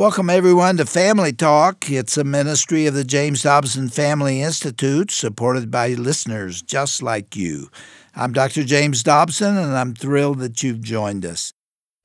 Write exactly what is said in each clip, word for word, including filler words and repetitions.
Welcome, everyone, to Family Talk. It's a ministry of the James Dobson Family Institute, supported by listeners just like you. I'm Doctor James Dobson, and I'm thrilled that you've joined us.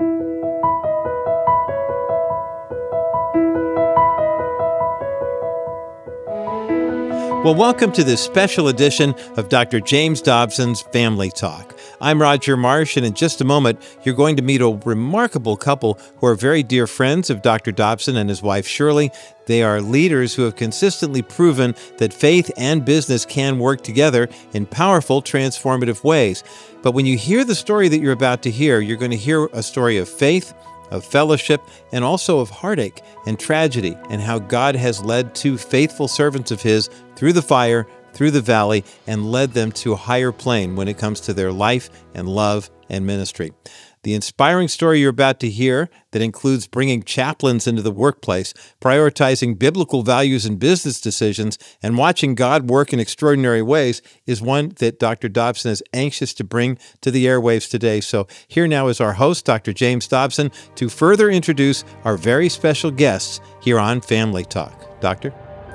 Well, welcome to this special edition of Doctor James Dobson's Family Talk. I'm Roger Marsh, and in just a moment, you're going to meet a remarkable couple who are very dear friends of Doctor Dobson and his wife, Shirley. They are leaders who have consistently proven that faith and business can work together in powerful, transformative ways. But when you hear the story that you're about to hear, you're going to hear a story of faith, of fellowship, and also of heartache and tragedy, and how God has led two faithful servants of His through the fire, through the valley, and led them to a higher plane when it comes to their life and love and ministry. The inspiring story you're about to hear that includes bringing chaplains into the workplace, prioritizing biblical values in business decisions, and watching God work in extraordinary ways is one that Doctor Dobson is anxious to bring to the airwaves today. So here now is our host, Doctor James Dobson, to further introduce our very special guests here on Family Talk. Doctor?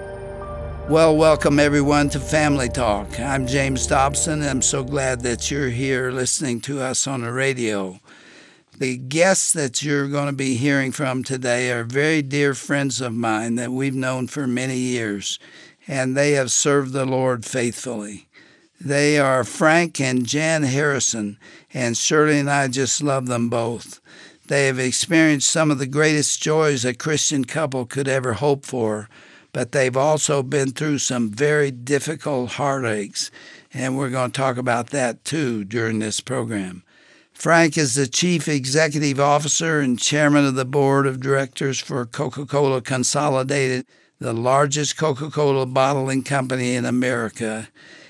Well, welcome everyone to Family Talk. I'm James Dobson, and I'm so glad that you're here listening to us on the radio. The guests that you're going to be hearing from today are very dear friends of mine that we've known for many years, and they have served the Lord faithfully. They are Frank and Jan Harrison, and Shirley and I just love them both. They have experienced some of the greatest joys a Christian couple could ever hope for, but they've also been through some very difficult heartaches, and we're going to talk about that too during this program. Frank is the Chief Executive Officer and Chairman of the Board of Directors for Coca-Cola Consolidated, the largest Coca-Cola bottling company in America.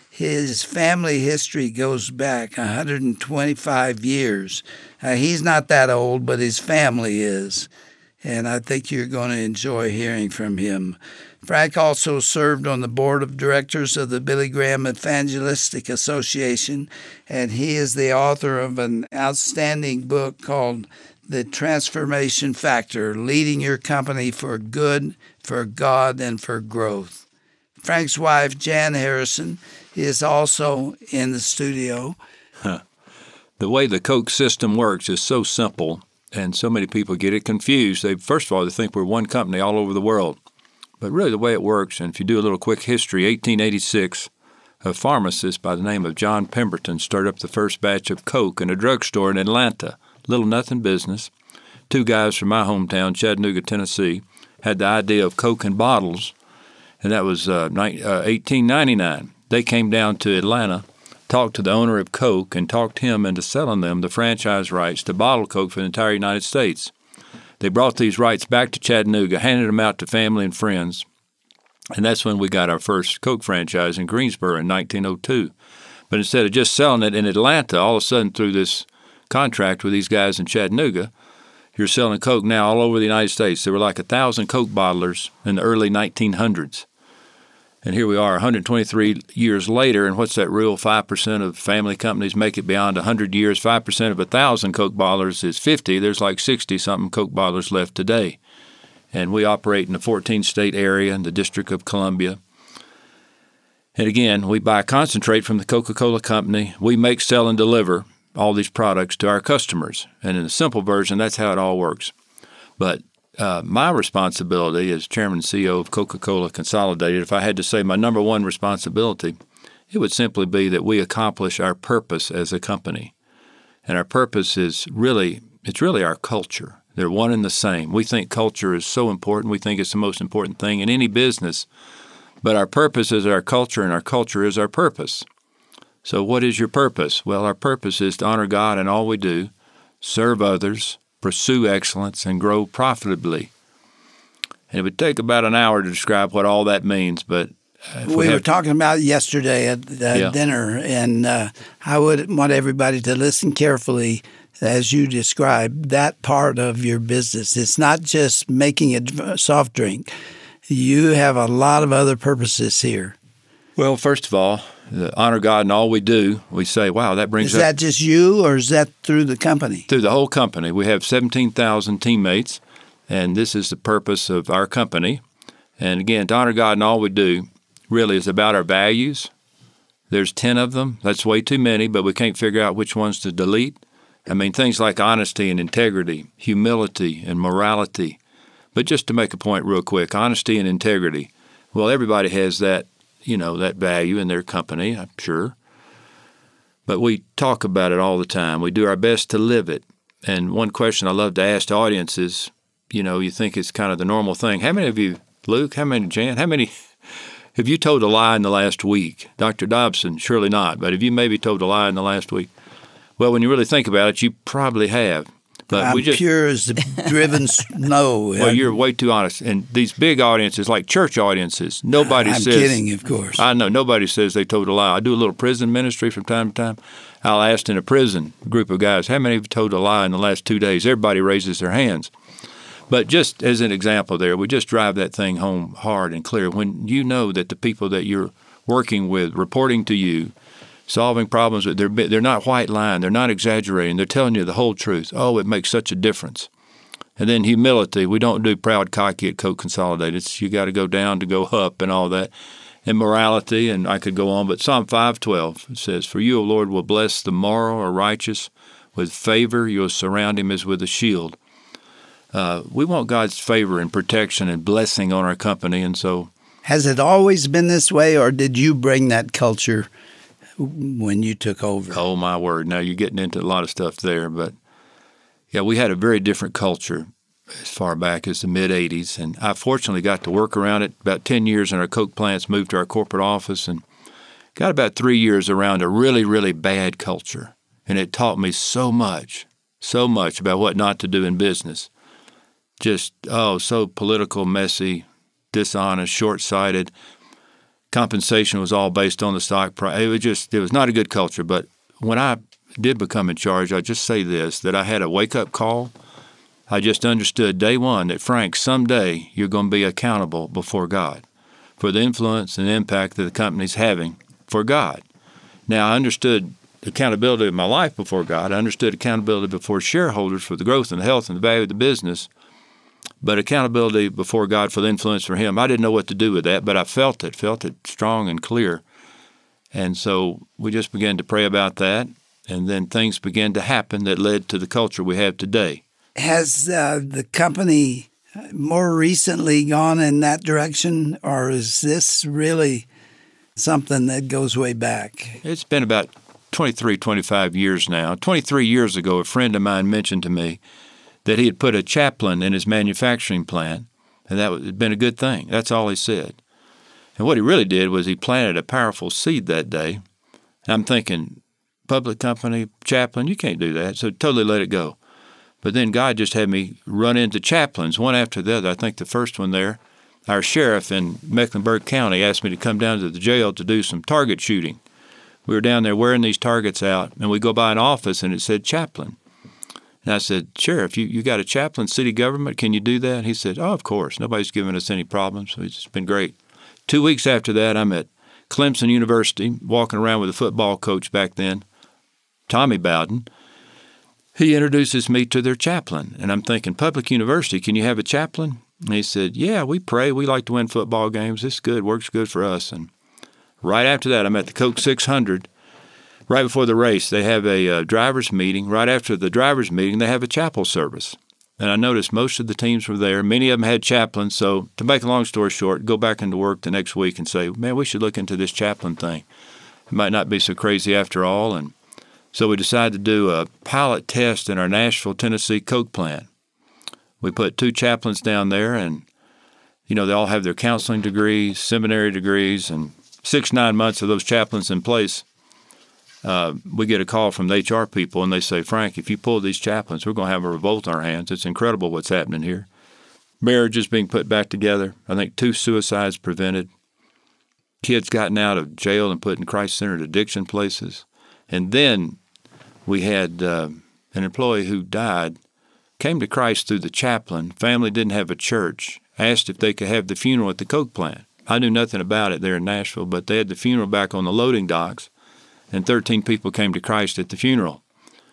His family history goes back one hundred twenty-five years. Uh, he's not that old, but his family is, and I think you're going to enjoy hearing from him. Frank also served on the board of directors of the Billy Graham Evangelistic Association, and he is the author of an outstanding book called The Transformation Factor, Leading Your Company for Good, for God, and for Growth. Frank's wife, Jan Harrison, is also in the studio. Huh. The way the Coke system works is so simple, and so many people get it confused. They, first of all, they think we're one company all over the world. But really the way it works, and if you do a little quick history, eighteen eighty-six, a pharmacist by the name of John Pemberton started up the first batch of Coke in a drugstore in Atlanta. Little nothing business. Two guys from my hometown, Chattanooga, Tennessee, had the idea of Coke in bottles, and that was uh, eighteen ninety-nine. They came down to Atlanta, talked to the owner of Coke, and talked him into selling them the franchise rights to bottle Coke for the entire United States. They brought these rights back to Chattanooga, handed them out to family and friends, and that's when we got our first Coke franchise in Greensboro in nineteen oh two. But instead of just selling it in Atlanta, all of a sudden through this contract with these guys in Chattanooga, you're selling Coke now all over the United States. There were like a thousand Coke bottlers in the early nineteen hundreds. And here we are one hundred twenty-three years later, and what's that rule? five percent of family companies make it beyond one hundred years. five percent of one thousand Coke bottlers is fifty. There's like sixty-something Coke bottlers left today. And we operate in a fourteen-state area in the District of Columbia. And again, we buy concentrate from the Coca-Cola Company. We make, sell, and deliver all these products to our customers. And in a simple version, that's how it all works. But Uh, my responsibility as chairman and C E O of Coca-Cola Consolidated, if I had to say my number one responsibility, it would simply be that we accomplish our purpose as a company. And our purpose is really, it's really our culture. They're one and the same. We think culture is so important. We think it's the most important thing in any business. But our purpose is our culture, and our culture is our purpose. So what is your purpose? Well, our purpose is to honor God in all we do, serve others, pursue excellence, and grow profitably. And it would take about an hour to describe what all that means, but uh, we, we have... were talking about it yesterday at uh, yeah. dinner, and uh, I would want everybody to listen carefully as you describe that part of your business. It's not just making a soft drink. You have a lot of other purposes here. Well, first of all, honor God in all we do. We say, wow, that brings Is that up, just you, or is that through the company? Through the whole company. We have seventeen thousand teammates And this is the purpose of our company. And again, to honor God in all we do really is about our values. There's ten of them. That's way too many, but we can't figure out which ones to delete. I mean, things like honesty and integrity, humility and morality. But just to make a point real quick, honesty and integrity. Well, everybody has that, you know, that value in their company, I'm sure. But we talk about it all the time. We do our best to live it. And one question I love to ask the audience is, you know, you think it's kind of the normal thing. How many of you, Luke, how many, Jan, how many have you told a lie in the last week? Doctor Dobson, surely not. But have you maybe told a lie in the last week? Well, when you really think about it, you probably have. But I'm we just, pure as the driven snow. Well, you're way too honest. And these big audiences, like church audiences, nobody I'm says. I'm kidding, of course. I know. Nobody says they told a lie. I do a little prison ministry from time to time. I'll ask in a prison group of guys, how many have told a lie in the last two days? Everybody raises their hands. But just as an example there, we just drive that thing home hard and clear. When you know that the people that you're working with, reporting to you, solving problems, they're, they're not white lying, they're not exaggerating, they're telling you the whole truth. Oh, it makes such a difference. And then humility. We don't do proud, cocky at Coke Consolidated. It's, you got to go down to go up and all that. And morality, and I could go on, but Psalm five twelve says, "For you, O Lord, will bless the moral or righteous with favor. You'll surround him as with a shield." Uh, we want God's favor and protection and blessing on our company, and so. Has it always been this way, or did you bring that culture when you took over? Oh, my word. Now, you're getting into a lot of stuff there, but yeah, we had a very different culture as far back as the mid-eighties, and I fortunately got to work around it about ten years in our Coke plants, moved to our corporate office, and got about three years around a really, really bad culture, and it taught me so much, so much about what not to do in business. Just, oh, so political, messy, dishonest, short-sighted. Compensation was all based on the stock price. It was just, it was not a good culture. But when I did become in charge, I just say this, that I had a wake-up call. I just understood day one that, Frank, someday you're going to be accountable before God for the influence and impact that the company's having for God. Now, I understood accountability of my life before God. I understood accountability before shareholders for the growth and the health and the value of the business. But accountability before God for the influence for him, I didn't know what to do with that, but I felt it, felt it strong and clear. And so we just began to pray about that, and then things began to happen that led to the culture we have today. Has uh, the company more recently gone in that direction, or is this really something that goes way back? It's been about twenty-three, twenty-five years now. twenty-three years ago, a friend of mine mentioned to me that he had put a chaplain in his manufacturing plant, and that had been a good thing. That's all he said. And what he really did was he planted a powerful seed that day. And I'm thinking, public company, chaplain, you can't do that, so totally let it go. But then God just had me run into chaplains, one after the other. I think the first one there, our sheriff in Mecklenburg County asked me to come down to the jail to do some target shooting. We were down there wearing these targets out, and we go by an office, and it said chaplain. And I said, Sheriff, you, you got a chaplain, city government, can you do that? And he said, oh, of course. Nobody's given us any problems. It's been great. Two weeks after that, I'm at Clemson University, walking around with a football coach back then, Tommy Bowden. He introduces me to their chaplain. And I'm thinking, public university, can you have a chaplain? And he said, yeah, we pray. We like to win football games. It's good. Works good for us. And right after that, I'm at the Coke six hundred. Right before the race, they have a uh, driver's meeting. Right after the driver's meeting, they have a chapel service. And I noticed most of the teams were there. Many of them had chaplains. So to make a long story short, go back into work the next week and say, man, we should look into this chaplain thing. It might not be so crazy after all. And so we decided to do a pilot test in our Nashville, Tennessee Coke plant. We put two chaplains down there, and, you know, they all have their counseling degrees, seminary degrees, and six, nine months of those chaplains in place. Uh, we get a call from the H R people, and they say, Frank, if you pull these chaplains, we're going to have a revolt on our hands. It's incredible what's happening here. Marriages being put back together. I think two suicides prevented. Kids gotten out of jail and put in Christ-centered addiction places. And then we had uh, an employee who died, came to Christ through the chaplain. Family didn't have a church. Asked if they could have the funeral at the Coke plant. I knew nothing about it there in Nashville, but they had the funeral back on the loading docks. And thirteen people came to Christ at the funeral.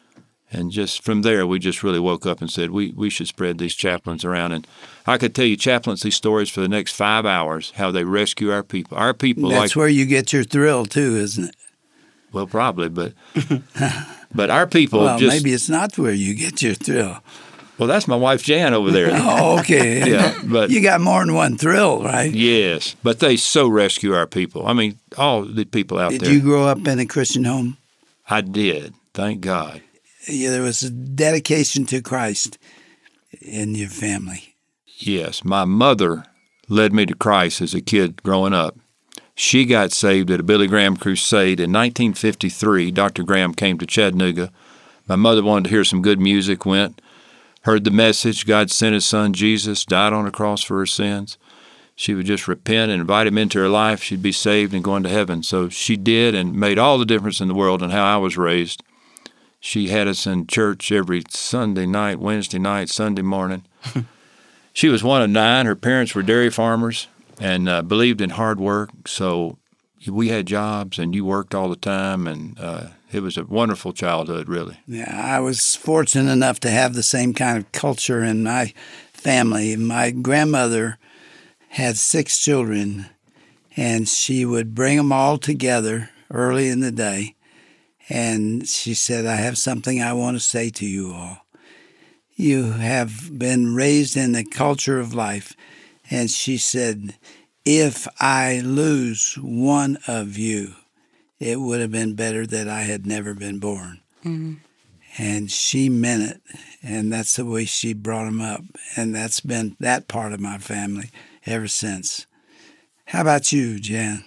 And just from there, we just really woke up and said, we, we should spread these chaplains around. And I could tell you chaplaincy stories for the next five hours, how they rescue our people. Our people That's like, where you get your thrill, too, isn't it? well, probably, but but our people well, just... maybe it's not where you get your thrill. Well, that's my wife, Jan, over there. Oh, okay. Yeah, but you got more than one thrill, right? Yes, but they so rescue our people. I mean, all the people out did there. Did you grow up in a Christian home? I did, thank God. Yeah, there was a dedication to Christ in your family. Yes, my mother led me to Christ as a kid growing up. She got saved at a Billy Graham crusade in nineteen fifty-three. Doctor Graham came to Chattanooga. My mother wanted to hear some good music, went, heard the message, God sent his son Jesus, died on a cross for her sins. She would just repent and invite him into her life. She'd be saved and going to heaven. So she did and made all the difference in the world in how I was raised. She had us in church every Sunday night, Wednesday night, Sunday morning. She was one of nine. Her parents were dairy farmers and uh, believed in hard work. So we had jobs and you worked all the time, and uh, it was a wonderful childhood, really. Yeah, I was fortunate enough to have the same kind of culture in my family. My grandmother had six children, and she would bring them all together early in the day. And she said, I have something I want to say to you all. You have been raised in the culture of life. And she said, if I lose one of you, it would have been better that I had never been born. Mm-hmm. And she meant it. And that's the way she brought them up. And that's been that part of my family ever since. How about you, Jan?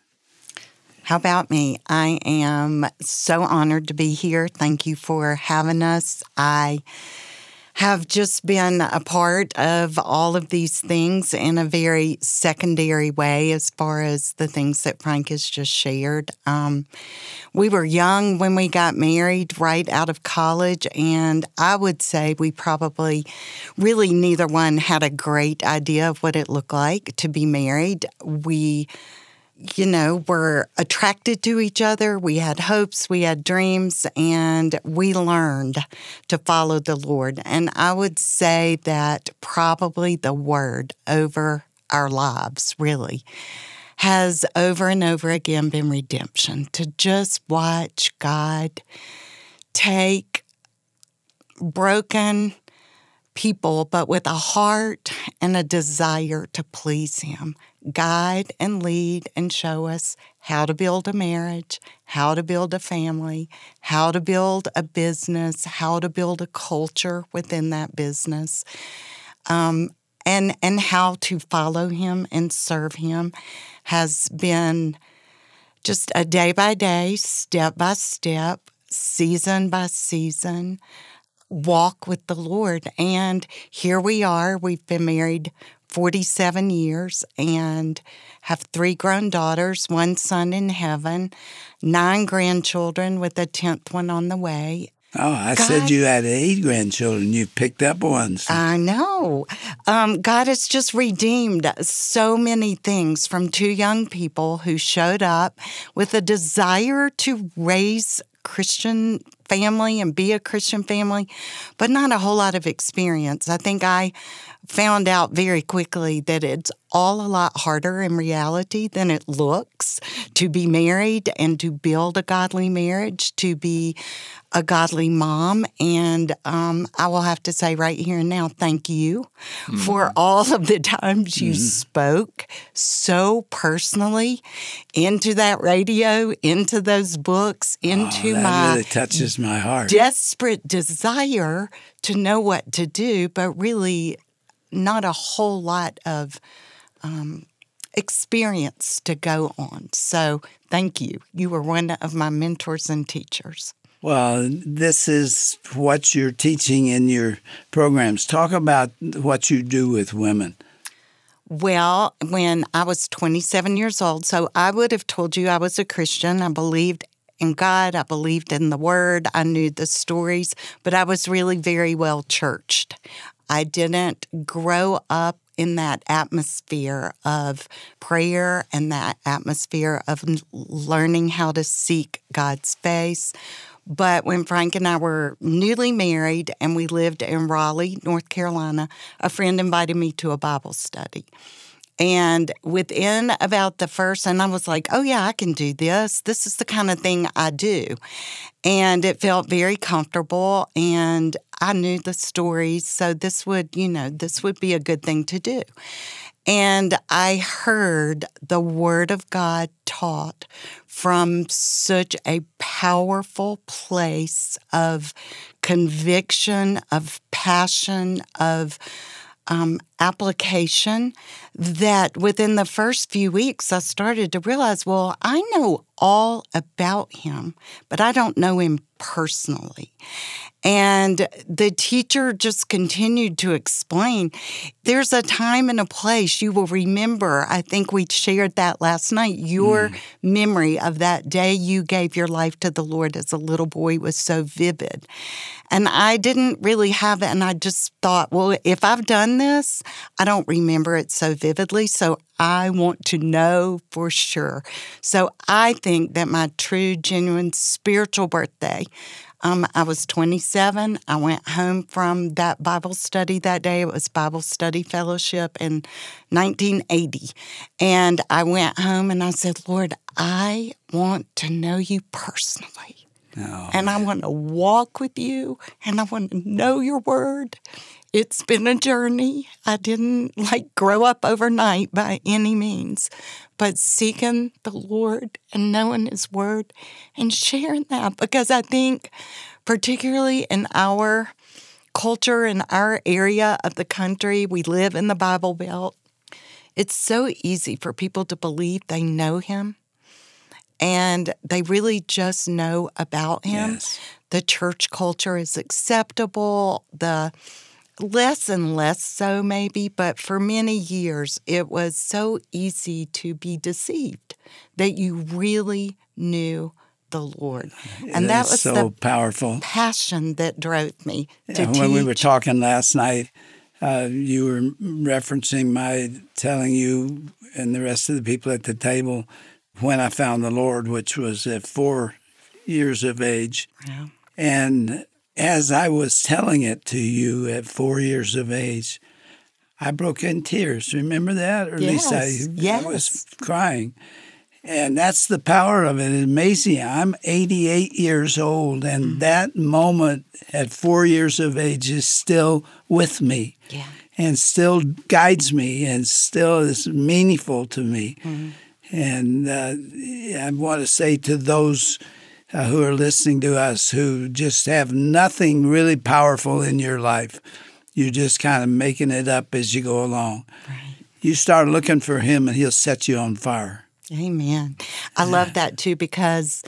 How about me? I am so honored to be here. Thank you for having us. I have just been a part of all of these things in a very secondary way as far as the things that Frank has just shared. Um, we were young when we got married, right out of college, and I would say we probably really neither one had a great idea of what it looked like to be married. We you know, were attracted to each other. We had hopes, we had dreams, and we learned to follow the Lord. And I would say that probably the word over our lives, really, has over and over again been redemption. To just watch God take broken people, but with a heart and a desire to please Him, guide and lead and show us how to build a marriage, how to build a family, how to build a business, how to build a culture within that business, um, and and how to follow Him and serve Him has been just a day by day, step by step, season by season walk with the Lord. And here we are. We've been married forty-seven years and have three grown daughters, one son in heaven, nine grandchildren with a tenth one on the way. Oh, I God, said you had eight grandchildren. You picked up one. So. I know. Um, God has just redeemed so many things from two young people who showed up with a desire to raise Christian family and be a Christian family, but not a whole lot of experience. I think I found out very quickly that it's all a lot harder in reality than it looks to be married and to build a godly marriage, to be a godly mom. And um, I will have to say right here and now, thank you mm-hmm. for all of the times you mm-hmm. spoke so personally into that radio, into those books, into oh, that my really touches my heart. Desperate desire to know what to do, but really not a whole lot of um, experience to go on. So thank you. You were one of my mentors and teachers. Well, this is what you're teaching in your programs. Talk about what you do with women. Well, when I was twenty-seven years old, so I would have told you I was a Christian. I believed in God. I believed in the Word. I knew the stories, but I was really very well churched. I didn't grow up in that atmosphere of prayer and that atmosphere of learning how to seek God's face. But when Frank and I were newly married and we lived in Raleigh, North Carolina, a friend invited me to a Bible study. And within about the first, and I was like, oh, yeah, I can do this. This is the kind of thing I do. And it felt very comfortable, and I knew the stories, so this would, you know, this would be a good thing to do. And I heard the Word of God taught from such a powerful place of conviction, of passion, of um, application, that within the first few weeks I started to realize, well, I know all about him, but I don't know him personally. And the teacher just continued to explain, there's a time and a place you will remember. I think we shared that last night. Your mm. memory of that day you gave your life to the Lord as a little boy was so vivid. And I didn't really have it. And I just thought, well, if I've done this, I don't remember it so vividly. So I want to know for sure. So I think that my true, genuine spiritual birthday, Um, I was twenty-seven. I went home from that Bible study that day. It was Bible Study Fellowship in nineteen eighty. And I went home and I said, Lord, I want to know you personally. Oh. And I want to walk with you, and I want to know your word. It's been a journey. I didn't, like, grow up overnight by any means, but seeking the Lord and knowing his word and sharing that, because I think particularly in our culture, in our area of the country, we live in the Bible Belt, it's so easy for people to believe they know him, and they really just know about him. Yes. The church culture is acceptable, the less and less so maybe, but for many years it was so easy to be deceived that you really knew the Lord. And that was so the powerful passion that drove me to yeah, teach. When we were talking last night, uh, you were referencing my telling you and the rest of the people at the table when I found the Lord, which was at four years of age. Yeah. And as I was telling it to you at four years of age, I broke in tears. Remember that? Or at yes. least I, yes. I was crying. And that's the power of it. It's amazing. I'm eighty-eight years old, and mm-hmm. that moment at four years of age is still with me yeah. and still guides me and still is meaningful to me. Mm-hmm. And uh, I want to say to those Uh, who are listening to us, who just have nothing really powerful in your life. You're just kind of making it up as you go along. Right. You start looking for him, and he'll set you on fire. Amen. I love that, too, because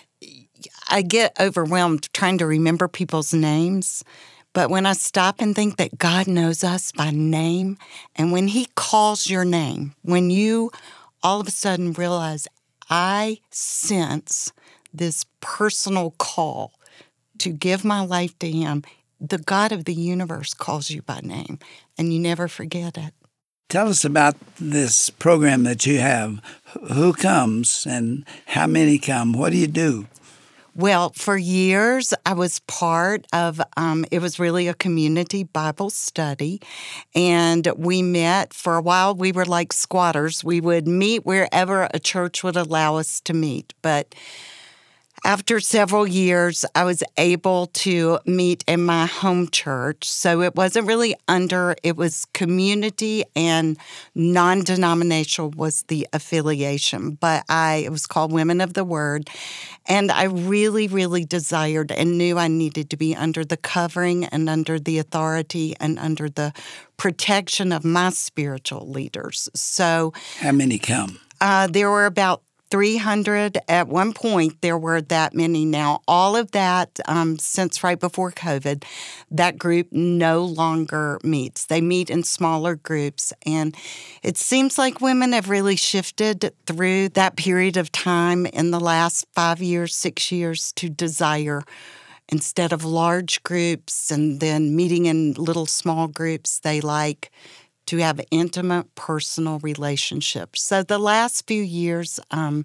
I get overwhelmed trying to remember people's names. But when I stop and think that God knows us by name, and when he calls your name, when you all of a sudden realize, I sense this personal call to give my life to him, the God of the universe calls you by name, and you never forget it. Tell us about this program that you have. Who comes and how many come? What do you do? Well, for years, I was part of, um, it was really a community Bible study, and we met for a while. We were like squatters. We would meet wherever a church would allow us to meet, but after several years, I was able to meet in my home church. So it wasn't really under, it was community and non-denominational was the affiliation. But I, it was called Women of the Word. And I really, really desired and knew I needed to be under the covering and under the authority and under the protection of my spiritual leaders. So, how many come? Uh, there were about three hundred. At one point, there were that many. Now, all of that, um, since right before COVID, that group no longer meets. They meet in smaller groups. And it seems like women have really shifted through that period of time in the last five years, six years to desire, instead of large groups and then meeting in little small groups, they like to have intimate, personal relationships. So the last few years, um,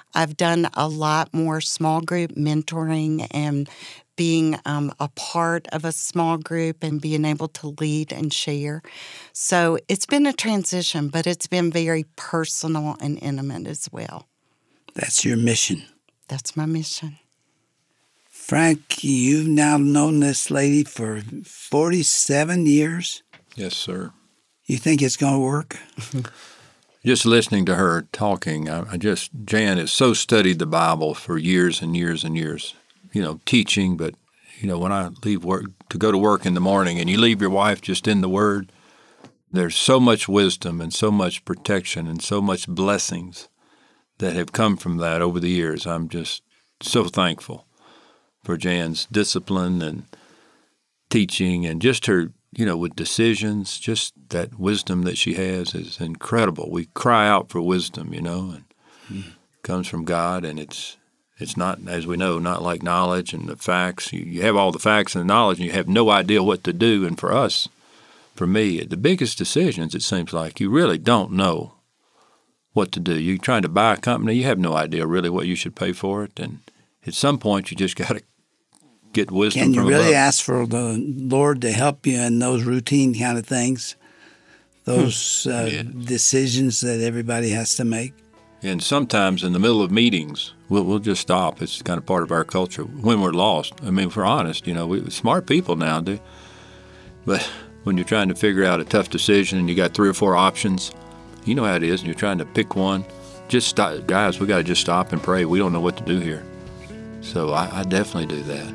I've done a lot more small group mentoring and being um, a part of a small group and being able to lead and share. So it's been a transition, but it's been very personal and intimate as well. That's your mission. That's my mission. Frank, you've now known this lady for forty-seven years. Yes, sir. You think it's going to work? Just listening to her talking, I, I just, Jan has so studied the Bible for years and years and years, you know, teaching, but, you know, when I leave work to go to work in the morning and you leave your wife just in the Word, there's so much wisdom and so much protection and so much blessings that have come from that over the years. I'm just so thankful for Jan's discipline and teaching and just her, you know, with decisions, just that wisdom that she has is incredible. We cry out for wisdom, you know, and mm. it comes from God, and it's it's not, as we know, not like knowledge and the facts. You, you have all the facts and the knowledge, and you have no idea what to do. And for us, for me, the biggest decisions, it seems like you really don't know what to do. You're trying to buy a company, you have no idea really what you should pay for it, and at some point you just got to get wisdom. Can you from really above. ask for the Lord to help you in those routine kind of things, those uh, yeah. decisions that everybody has to make? And sometimes in the middle of meetings, we'll, we'll just stop. It's kind of part of our culture when we're lost. I mean, if we're honest, you know, we smart people now do. But when you're trying to figure out a tough decision and you got three or four options, you know how it is, and you're trying to pick one, just stop. Guys, we got to just stop and pray. We don't know what to do here. So I, I definitely do that.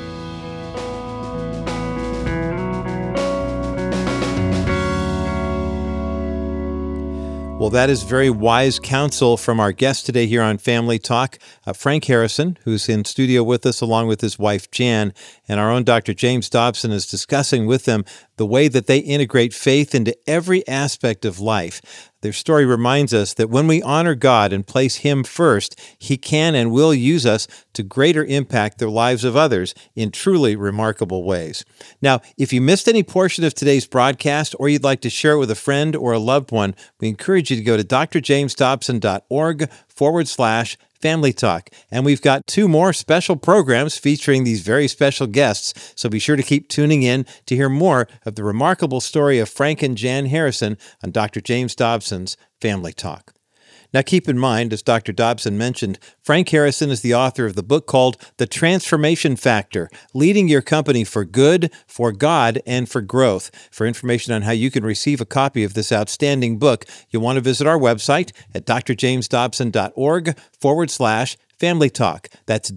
Well, that is very wise counsel from our guest today here on Family Talk, uh, Frank Harrison, who's in studio with us along with his wife, Jan, and our own Doctor James Dobson is discussing with them the way that they integrate faith into every aspect of life. Their story reminds us that when we honor God and place Him first, He can and will use us to greater impact the lives of others in truly remarkable ways. Now, if you missed any portion of today's broadcast or you'd like to share it with a friend or a loved one, we encourage you to go to drjamesdobson.org forward slash Family Talk. And we've got two more special programs featuring these very special guests, so be sure to keep tuning in to hear more of the remarkable story of Frank and Jan Harrison on Doctor James Dobson's Family Talk. Now, keep in mind, as Doctor Dobson mentioned, Frank Harrison is the author of the book called The Transformation Factor, Leading Your Company for Good, for God, and for Growth. For information on how you can receive a copy of this outstanding book, you'll want to visit our website at drjamesdobson.org forward slash Family Talk. That's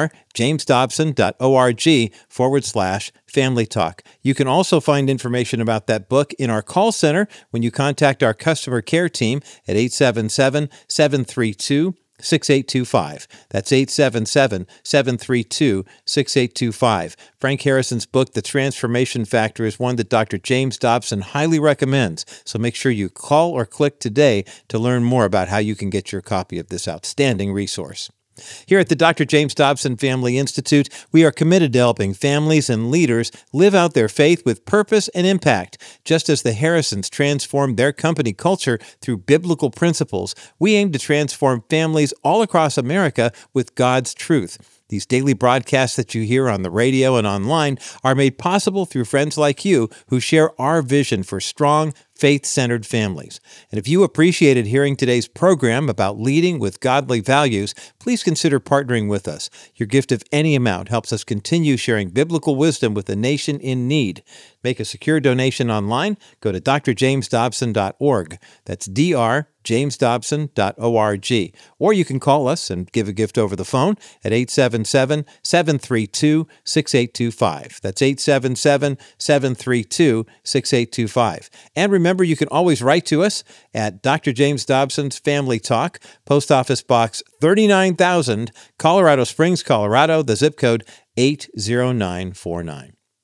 drjamesdobson.org forward slash Family Talk. You can also find information about that book in our call center when you contact our customer care team at eight seven seven, seven three two, six eight two five. That's eight seven seven, seven three two, six eight two five. Frank Harrison's book, The Transformation Factor, is one that Doctor James Dobson highly recommends, so make sure you call or click today to learn more about how you can get your copy of this outstanding resource. Here at the Doctor James Dobson Family Institute, we are committed to helping families and leaders live out their faith with purpose and impact. Just as the Harrisons transformed their company culture through biblical principles, we aim to transform families all across America with God's truth. These daily broadcasts that you hear on the radio and online are made possible through friends like you who share our vision for strong, faith-centered families. And if you appreciated hearing today's program about leading with godly values, please consider partnering with us. Your gift of any amount helps us continue sharing biblical wisdom with a nation in need. Make a secure donation online. Go to d r james dobson dot org. That's d r james dobson dot org. Or you can call us and give a gift over the phone at eight seven seven, seven three two, six eight two five. That's eight seven seven, seven three two, six eight two five. And remember, you can always write to us at Doctor James Dobson's Family Talk, Post Office Box thirty-nine thousand, Colorado Springs, Colorado, the zip code eight zero nine four nine.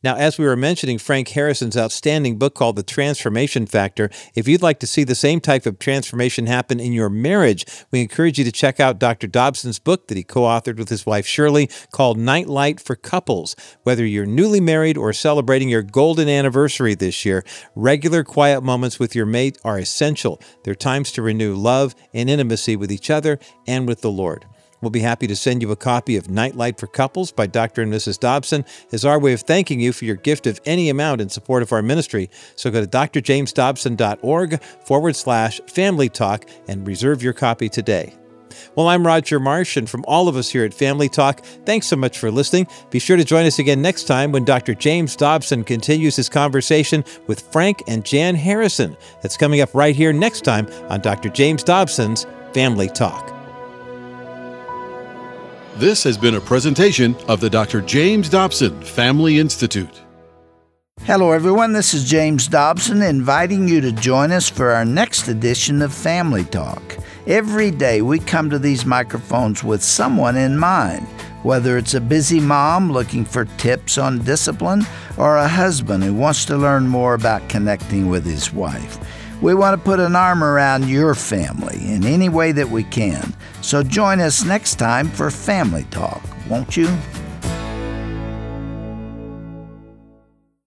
Now, as we were mentioning Frank Harrison's outstanding book called The Transformation Factor, if you'd like to see the same type of transformation happen in your marriage, we encourage you to check out Doctor Dobson's book that he co-authored with his wife Shirley called Nightlight for Couples. Whether you're newly married or celebrating your golden anniversary this year, regular quiet moments with your mate are essential. They're times to renew love and intimacy with each other and with the Lord. We'll be happy to send you a copy of Nightlight for Couples by Doctor and Missus Dobson as our way of thanking you for your gift of any amount in support of our ministry. So go to drjamesdobson.org forward slash family talk and reserve your copy today. Well, I'm Roger Marsh, and from all of us here at Family Talk, thanks so much for listening. Be sure to join us again next time when Doctor James Dobson continues his conversation with Frank and Jan Harrison. That's coming up right here next time on Doctor James Dobson's Family Talk. This has been a presentation of the Doctor James Dobson Family Institute. Hello, everyone. This is James Dobson inviting you to join us for our next edition of Family Talk. Every day we come to these microphones with someone in mind, whether it's a busy mom looking for tips on discipline or a husband who wants to learn more about connecting with his wife. We want to put an arm around your family in any way that we can. So join us next time for Family Talk, won't you?